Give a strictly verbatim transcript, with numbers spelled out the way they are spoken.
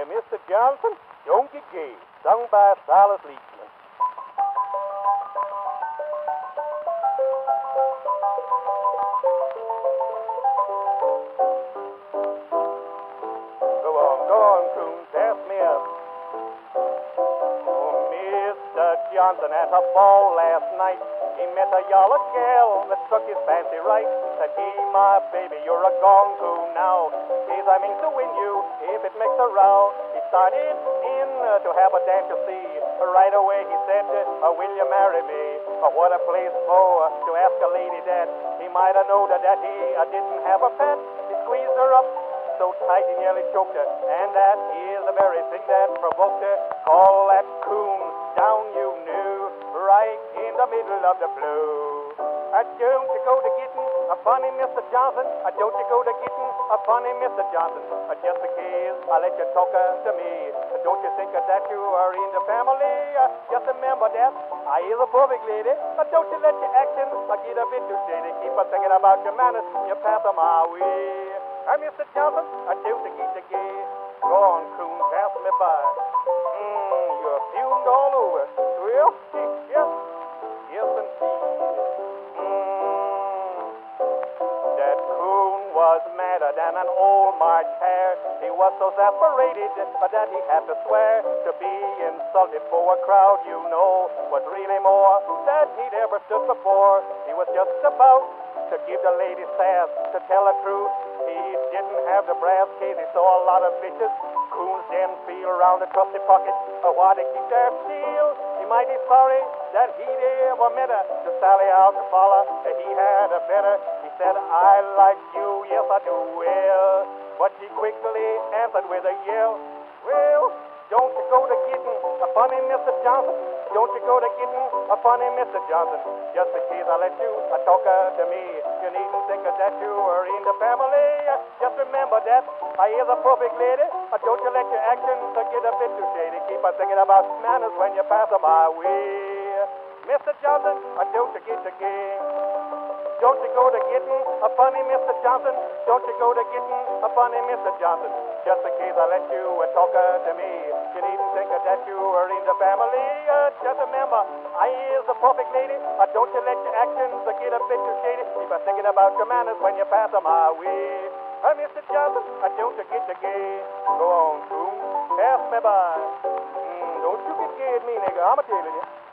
Mister Johnson, don't get gay, sung by Silas Leachman. Go on, go on, Coon, pass me up. Oh, Mister Johnson at a ball last night, he met a yellow gal that struck his fancy right. Said he, my baby, you're a gone coon now. Case I mean to win you, if it makes a row. He started in uh, to have a dance, you see. Right away he said, uh, will you marry me? Uh, what a place for uh, to ask a lady that. He might have known that he uh, didn't have a pet. He squeezed her up so tight he nearly choked her. And that is the very thing that provoked her. Call that coon down, you knew, right in the middle of the blue. Uh, don't you go to getting a funny Mister Johnson? Uh, don't you go to getting a funny Mister Johnson? Uh, just because I let you talk uh, to me. Uh, don't you think uh, that you are in the family? Uh, just remember that I is a perfect lady. Uh, don't you let your actions uh, get a bit too shady. Keep on thinking about your manners. You pass them my way. Uh, Mister Johnson, uh, don't you get the gay. Go on, coon, pass me by. Mmm, you're fumed all over. Well, yes, yes indeed. Was madder than an old March hare. He was so exasperated that he had to swear. To be insulted for a crowd, you know, was really more than he'd ever stood before. He was just about to give the lady sass. To tell the truth, he didn't have the brass case. He saw a lot of bitches. Coons didn't feel around the trusty pocket or why they keep their steel. He might be sorry that he'd ever met her. To sally out to follow, he had a better. He said, I like you, yes I do, well. But she quickly answered with a yell. Well, don't you go to getting a funny Mister Johnson? Don't you go to getting a funny Mister Johnson? Just in case I let you a talk uh, to me. You needn't think uh, that you are in the family. Uh, just remember that I is a perfect lady. Uh, don't you let your actions uh, get a bit too shady. Keep on thinking about manners when you pass them my way. Mister Johnson, uh, don't you get the game. Don't you go to getting a funny Mister Johnson? Don't you go to getting a funny Mister Johnson? Just in case I let you uh, talk uh, to me. You needn't think uh, that you are in the family. Uh, just remember, I is a perfect lady. Uh, don't you let your actions uh, get a bit too shady. Keep on thinking about your manners when you pass them my way. Uh, Mister Johnson, uh, don't you get the gay. Go on, coon, pass me by. Mm, don't you get gay at me, nigga. I'm a telling you.